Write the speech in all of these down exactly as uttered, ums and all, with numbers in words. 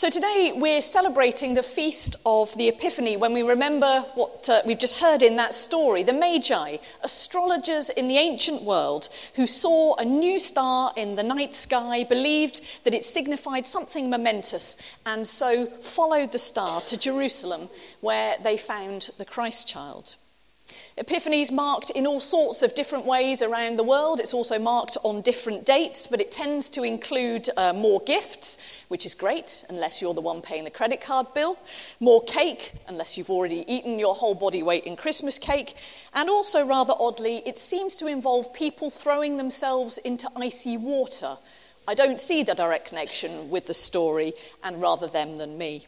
So today we're celebrating the feast of the Epiphany when we remember what uh, we've just heard in that story, the Magi, astrologers in the ancient world who saw a new star in the night sky, believed that it signified something momentous, and so followed the star to Jerusalem where they found the Christ child. Epiphany is marked in all sorts of different ways around the world. It's also marked on different dates, but it tends to include uh, more gifts, which is great, unless you're the one paying the credit card bill, more cake, unless you've already eaten your whole body weight in Christmas cake, and also, rather oddly, it seems to involve people throwing themselves into icy water. I don't see the direct connection with the story, and rather them than me.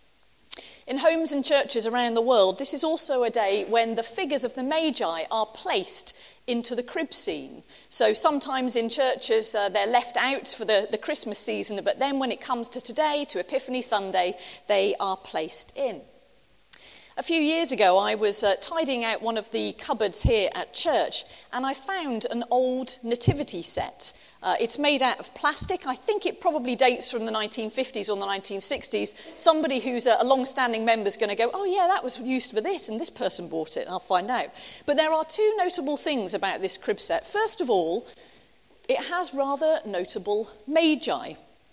In homes and churches around the world, this is also a day when the figures of the Magi are placed into the crib scene. So sometimes in churches uh, they're left out for the, the Christmas season, but then when it comes to today, to Epiphany Sunday, they are placed in. A few years ago, I was uh, tidying out one of the cupboards here at church, and I found an old nativity set. Uh, it's made out of plastic. I think it probably dates from the nineteen fifties or the nineteen sixties. Somebody who's a, a long-standing member is going to go, oh yeah, that was used for this, and this person bought it, and I'll find out. But there are two notable things about this crib set. First of all, it has rather notable Magi.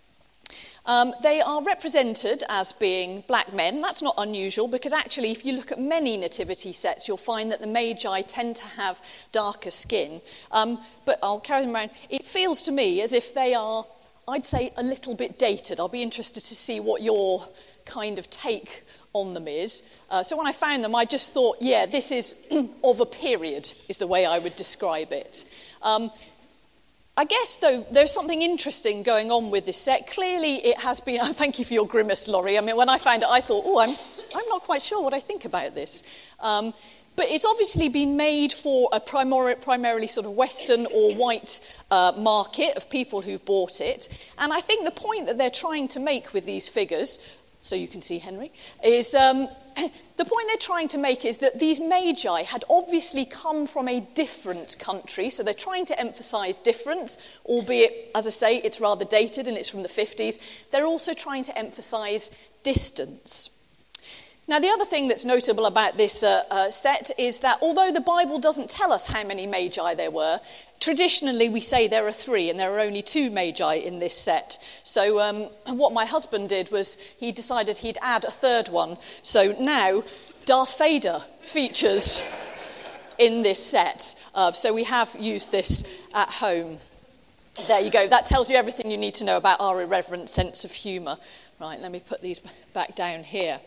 Um, they are represented as being black men. That's not unusual because actually if you look at many nativity sets, you'll find that the Magi tend to have darker skin. Um, but I'll carry them around. It feels to me as if they are, I'd say, a little bit dated. I'll be interested to see what your kind of take on them is. Uh, so when I found them, I just thought, yeah, this is of a period, is the way I would describe it. Um, I guess, though, there's something interesting going on with this set. Clearly, it has been... Oh, thank you for your grimace, Laurie. I mean, when I found it, I thought, oh, I'm, I'm not quite sure what I think about this. Um, but it's obviously been made for a primar- primarily sort of Western or white uh, market of people who've bought it. And I think the point that they're trying to make with these figures, so you can see Henry, is... Um, The point they're trying to make is that these Magi had obviously come from a different country, so they're trying to emphasise difference, albeit, as I say, it's rather dated and it's from the fifties. They're also trying to emphasise distance. Now, the other thing that's notable about this uh, uh, set is that although the Bible doesn't tell us how many Magi there were, traditionally we say there are three, and there are only two Magi in this set. So um, what my husband did was he decided he'd add a third one. So now Darth Vader features in this set. Uh, so we have used this at home. There you go. That tells you everything you need to know about our irreverent sense of humour. Right, let me put these back down here.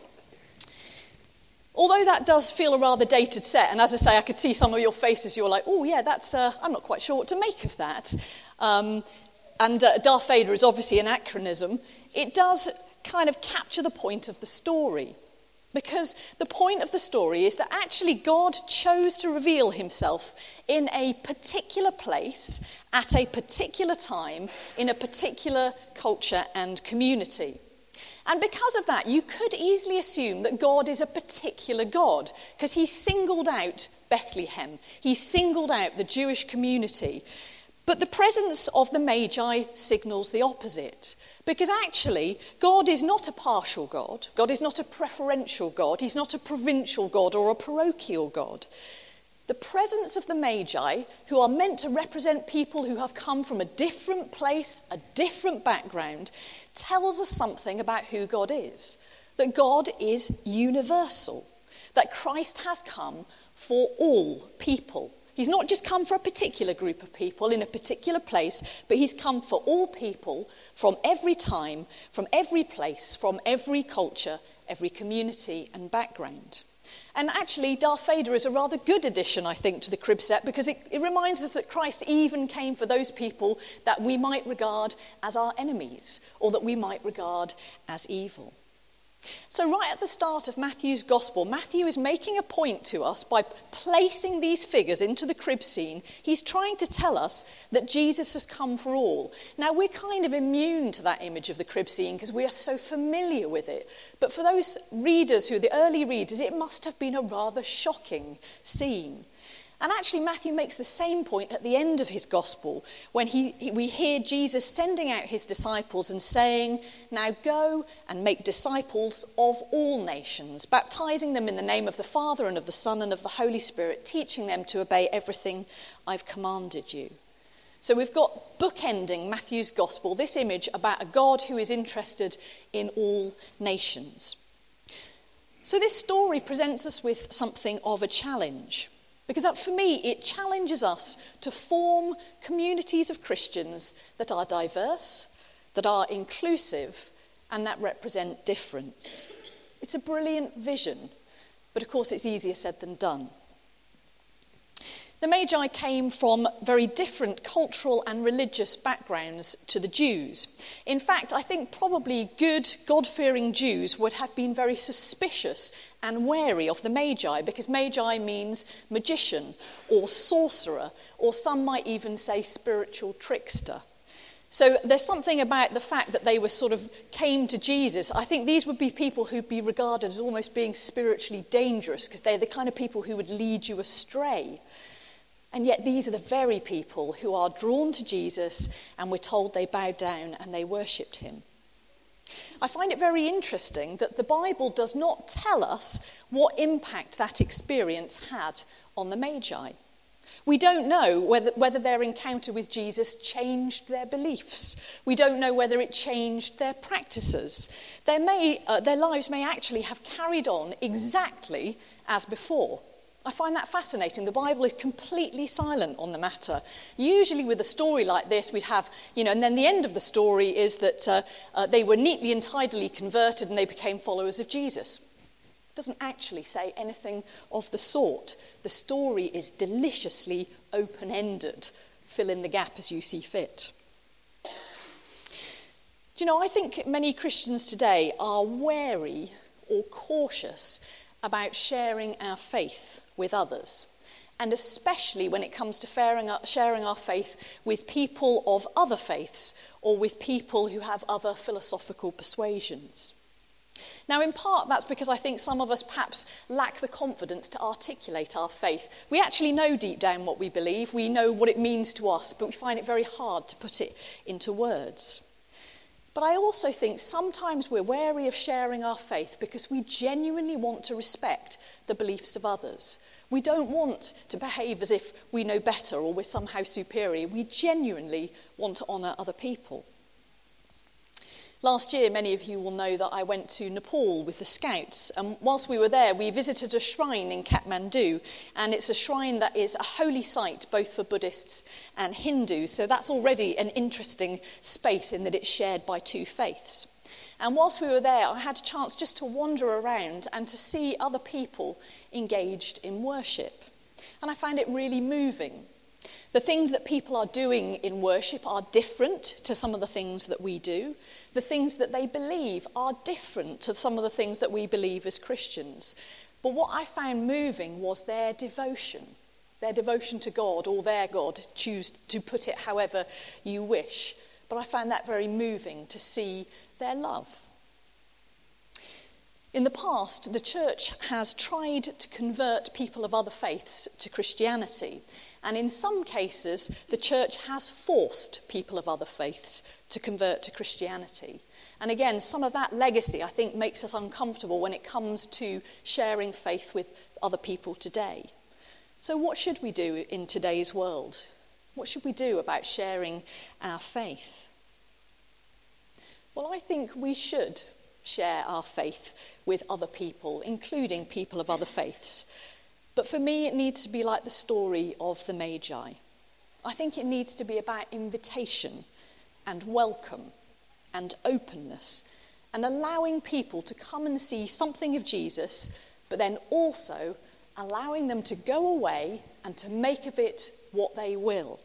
Although that does feel a rather dated set, and as I say, I could see some of your faces, you're like, oh yeah, that's, uh, I'm not quite sure what to make of that. Um, and uh, Darth Vader is obviously an anachronism. It does kind of capture the point of the story. Because the point of the story is that actually God chose to reveal himself in a particular place, at a particular time, in a particular culture and community. And because of that, you could easily assume that God is a particular God, because he singled out Bethlehem. He singled out the Jewish community. But the presence of the Magi signals the opposite, because actually God is not a partial God. God is not a preferential God. He's not a provincial God or a parochial God. The presence of the Magi, who are meant to represent people who have come from a different place, a different background, tells us something about who God is. That God is universal. That Christ has come for all people. He's not just come for a particular group of people in a particular place, but he's come for all people from every time, from every place, from every culture, every community and background. And actually, Darth Vader is a rather good addition, I think, to the crib set, because it, it reminds us that Christ even came for those people that we might regard as our enemies, or that we might regard as evil. So right at the start of Matthew's Gospel, Matthew is making a point to us by placing these figures into the crib scene. He's trying to tell us that Jesus has come for all. Now, we're kind of immune to that image of the crib scene because we are so familiar with it. But for those readers who are the early readers, it must have been a rather shocking scene. And actually, Matthew makes the same point at the end of his gospel when he, he, we hear Jesus sending out his disciples and saying, "Now go and make disciples of all nations, baptizing them in the name of the Father and of the Son and of the Holy Spirit, teaching them to obey everything I've commanded you." So we've got bookending Matthew's gospel, this image about a God who is interested in all nations. So this story presents us with something of a challenge. Because for me, it challenges us to form communities of Christians that are diverse, that are inclusive, and that represent difference. It's a brilliant vision, but of course it's easier said than done. The Magi came from very different cultural and religious backgrounds to the Jews. In fact, I think probably good, God-fearing Jews would have been very suspicious and wary of the Magi, because Magi means magician or sorcerer, or some might even say spiritual trickster. So there's something about the fact that they were sort of came to Jesus. I think these would be people who'd be regarded as almost being spiritually dangerous, because they're the kind of people who would lead you astray. And yet these are the very people who are drawn to Jesus, and we're told they bowed down and they worshipped him. I find it very interesting that the Bible does not tell us what impact that experience had on the Magi. We don't know whether, whether their encounter with Jesus changed their beliefs. We don't know whether it changed their practices. Their, may, uh, their lives may actually have carried on exactly as before. I find that fascinating. The Bible is completely silent on the matter. Usually with a story like this, we'd have, you know, and then the end of the story is that uh, uh, they were neatly and tidily converted and they became followers of Jesus. It doesn't actually say anything of the sort. The story is deliciously open-ended. Fill in the gap as you see fit. Do you know, I think many Christians today are wary or cautious about sharing our faith with others, and especially when it comes to sharing our faith with people of other faiths or with people who have other philosophical persuasions. Now, in part, that's because I think some of us perhaps lack the confidence to articulate our faith. We actually know deep down what we believe, we know what it means to us, but we find it very hard to put it into words. But I also think sometimes we're wary of sharing our faith because we genuinely want to respect the beliefs of others. We don't want to behave as if we know better or we're somehow superior. We genuinely want to honour other people. Last year, many of you will know that I went to Nepal with the Scouts, and whilst we were there, we visited a shrine in Kathmandu, and it's a shrine that is a holy site both for Buddhists and Hindus, so that's already an interesting space in that it's shared by two faiths. And whilst we were there, I had a chance just to wander around and to see other people engaged in worship, and I found it really moving. The things that people are doing in worship are different to some of the things that we do. The things that they believe are different to some of the things that we believe as Christians. But what I found moving was their devotion, their devotion to God, or their God, choose to put it however you wish. But I found that very moving to see their love. In the past, the church has tried to convert people of other faiths to Christianity. And in some cases, the church has forced people of other faiths to convert to Christianity. And again, some of that legacy, I think, makes us uncomfortable when it comes to sharing faith with other people today. So what should we do in today's world? What should we do about sharing our faith? Well, I think we should share our faith with other people, including people of other faiths. But for me, it needs to be like the story of the Magi. I think it needs to be about invitation and welcome and openness and allowing people to come and see something of Jesus, but then also allowing them to go away and to make of it what they will.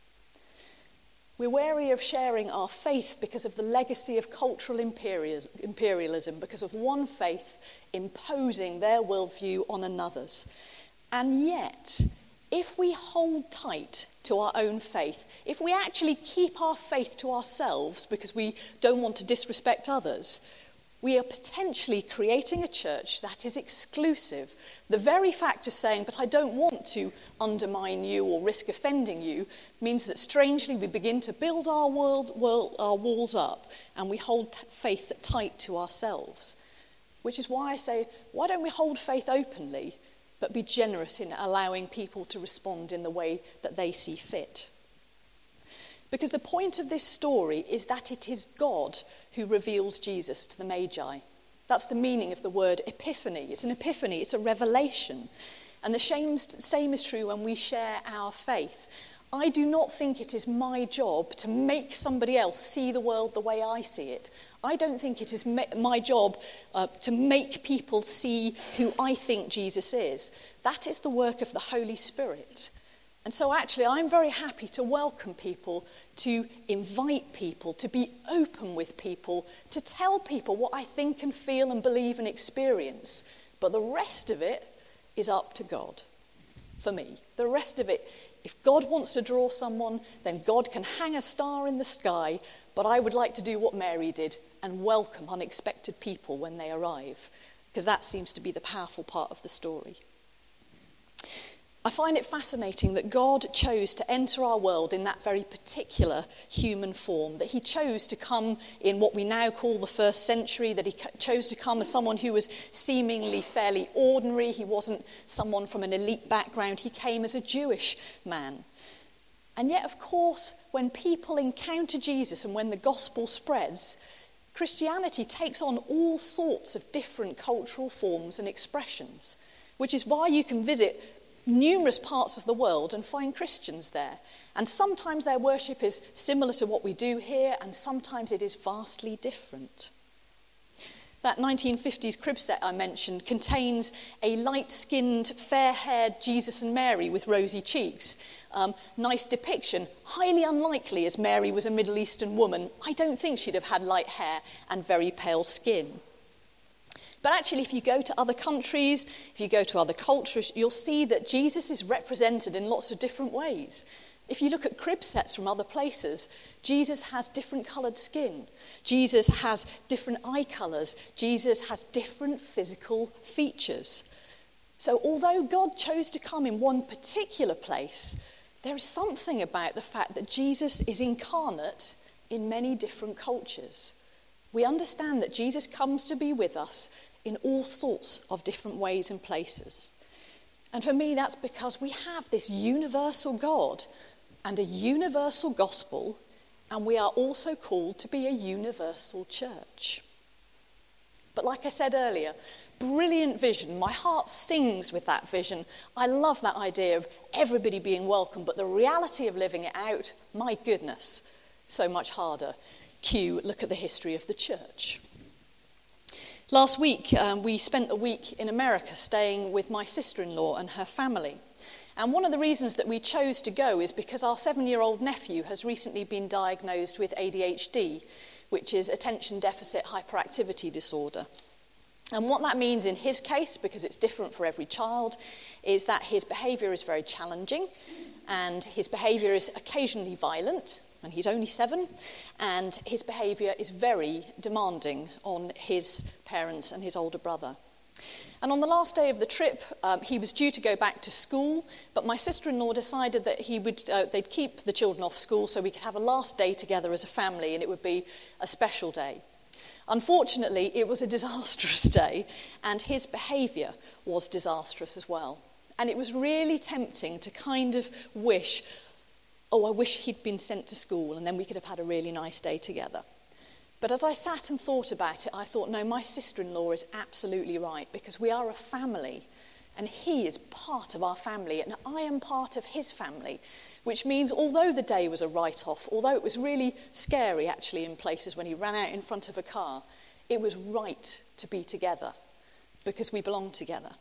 We're wary of sharing our faith because of the legacy of cultural imperialism, because of one faith imposing their worldview on another's. And yet, if we hold tight to our own faith, if we actually keep our faith to ourselves because we don't want to disrespect others, we are potentially creating a church that is exclusive. The very fact of saying, but I don't want to undermine you or risk offending you, means that strangely we begin to build our, world, world, our walls up and we hold faith tight to ourselves. Which is why I say, why don't we hold faith openly, but be generous in allowing people to respond in the way that they see fit? Because the point of this story is that it is God who reveals Jesus to the Magi. That's the meaning of the word epiphany. It's an epiphany, it's a revelation. And the same is true when we share our faith. I do not think it is my job to make somebody else see the world the way I see it. I don't think it is my job uh, to make people see who I think Jesus is. That is the work of the Holy Spirit. And so actually I'm very happy to welcome people, to invite people, to be open with people, to tell people what I think and feel and believe and experience. But the rest of it is up to God, for me. The rest of it, if God wants to draw someone, then God can hang a star in the sky, but I would like to do what Mary did and welcome unexpected people when they arrive, because that seems to be the powerful part of the story. I find it fascinating that God chose to enter our world in that very particular human form, that he chose to come in what we now call the first century, that he chose to come as someone who was seemingly fairly ordinary. He wasn't someone from an elite background. He came as a Jewish man. And yet, of course, when people encounter Jesus and when the gospel spreads, Christianity takes on all sorts of different cultural forms and expressions, which is why you can visit numerous parts of the world and find Christians there. And sometimes their worship is similar to what we do here, and sometimes it is vastly different. That nineteen fifties crib set I mentioned contains a light-skinned, fair-haired Jesus and Mary with rosy cheeks. Um, nice depiction, highly unlikely as Mary was a Middle Eastern woman. I don't think she'd have had light hair and very pale skin. But actually, if you go to other countries, if you go to other cultures, you'll see that Jesus is represented in lots of different ways. If you look at crib sets from other places, Jesus has different coloured skin. Jesus has different eye colours. Jesus has different physical features. So although God chose to come in one particular place, there is something about the fact that Jesus is incarnate in many different cultures. We understand that Jesus comes to be with us in all sorts of different ways and places. And for me, that's because we have this universal God and a universal gospel, and we are also called to be a universal church. But like I said earlier, brilliant vision. My heart sings with that vision. I love that idea of everybody being welcome, but the reality of living it out, my goodness, so much harder. Cue, look at the history of the church. Last week, um, we spent a week in America staying with my sister-in-law and her family. And one of the reasons that we chose to go is because our seven-year-old nephew has recently been diagnosed with A D H D, which is attention deficit hyperactivity disorder. And what that means in his case, because it's different for every child, is that his behaviour is very challenging, and his behaviour is occasionally violent, and he's only seven, and his behaviour is very demanding on his parents and his older brother. And on the last day of the trip, um, he was due to go back to school, but my sister-in-law decided that he would, uh, they'd keep the children off school so we could have a last day together as a family, and it would be a special day. Unfortunately, it was a disastrous day, and his behaviour was disastrous as well. And it was really tempting to kind of wish, oh, I wish he'd been sent to school, and then we could have had a really nice day together. But as I sat and thought about it, I thought, no, my sister-in-law is absolutely right, because we are a family, and he is part of our family, and I am part of his family, which means although the day was a write-off, although it was really scary actually in places when he ran out in front of a car, it was right to be together, because we belong together.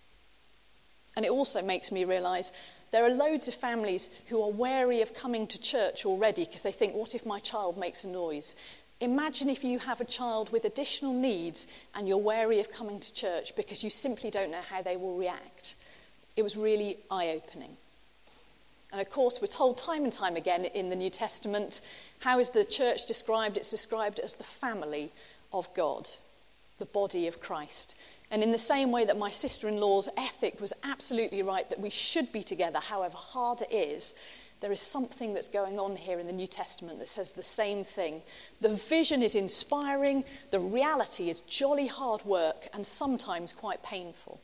And it also makes me realise there are loads of families who are wary of coming to church already because they think, what if my child makes a noise? Imagine if you have a child with additional needs and you're wary of coming to church because you simply don't know how they will react. It was really eye-opening. And of course, we're told time and time again in the New Testament, how is the church described? It's described as the family of God. the body of Christ. And in the same way that my sister-in-law's ethic was absolutely right, that we should be together, however hard it is, there is something that's going on here in the New Testament that says the same thing. The vision is inspiring, the reality is jolly hard work, and sometimes quite painful.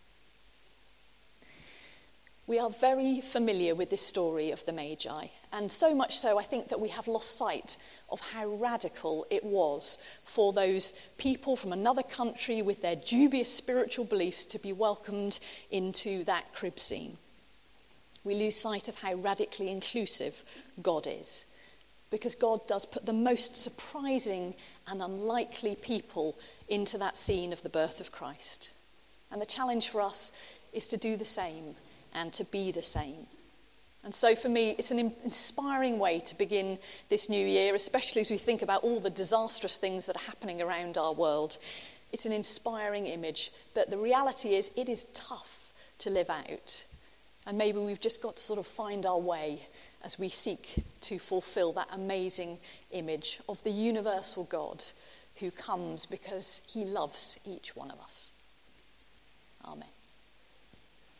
We are very familiar with this story of the Magi, and so much so I think that we have lost sight of how radical it was for those people from another country with their dubious spiritual beliefs to be welcomed into that crib scene. We lose sight of how radically inclusive God is, because God does put the most surprising and unlikely people into that scene of the birth of Christ. And the challenge for us is to do the same and to be the same. And so for me, it's an inspiring way to begin this new year, especially as we think about all the disastrous things that are happening around our world. It's an inspiring image, but the reality is it is tough to live out. And maybe we've just got to sort of find our way as we seek to fulfill that amazing image of the universal God who comes because he loves each one of us. Amen.